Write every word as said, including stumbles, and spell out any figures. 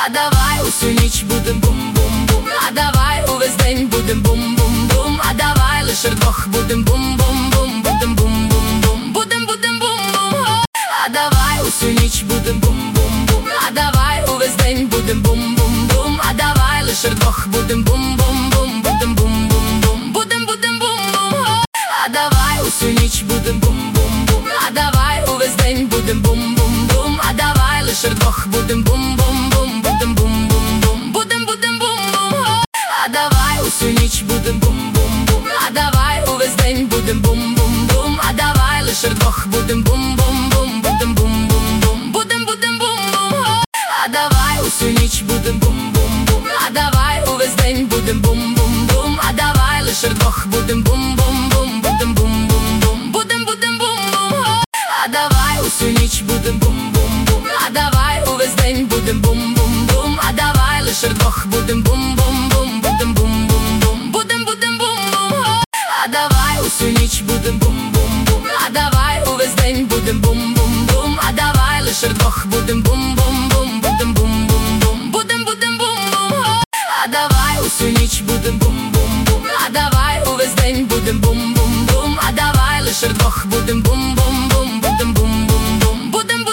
А давай усю ніч будем бум-бум-бум, а давай увесь день будем бум-бум-бум, а давай лише вдвох будем бум-бум-бум, будем бум-бум-бум, будем, будем бум-бум. А давай усю ніч будем бум-бум-бум, а давай увесь день будем бум-бум-бум, а давай лише вдвох будем бум-бум-бум, будем бум-бум-бум, будем, будем бум-бум. А давай усю ніч будем бум-бум-бум, а давай увесь день будем бум-бум-бум, а давай лише вдвох будем бум-бум-бум, будем бум-бум-бум, будем, будем бум-бум. А давай усю ніч будем бум-бум-бум, а давай увесь день будем бум-бум-бум, а давай лише вдвох будем бум-бум-бум, будем бум-бум-бум, будем, будем бум-бум. А давай усю ніч будем бум-бум-бум, а давай увесь день будем бум-бум-бум, а давай лише вдвох будем бум-бум-бум, будем бум-бум-бум, будем, будем бум-бум. А давай усю ніч будем бум-бум-бум, а давай увесь день будем бум-бум-бум, а давай лише вдвох будем бум-бум-бум, будем бум-бум-бум, будем, будем бум-бум. А давай усю ніч будем бум-бум-бум, а давай увесь день будем бум-бум-бум, а давай лише вдвох будем бум-бум-бум, будем бум-бум-бум, будем, будем бум-бум. А давай усю ніч будем бум-бум-бум, а давай увесь день будем бум-бум-бум, а давай лише вдвох будем бум-бум.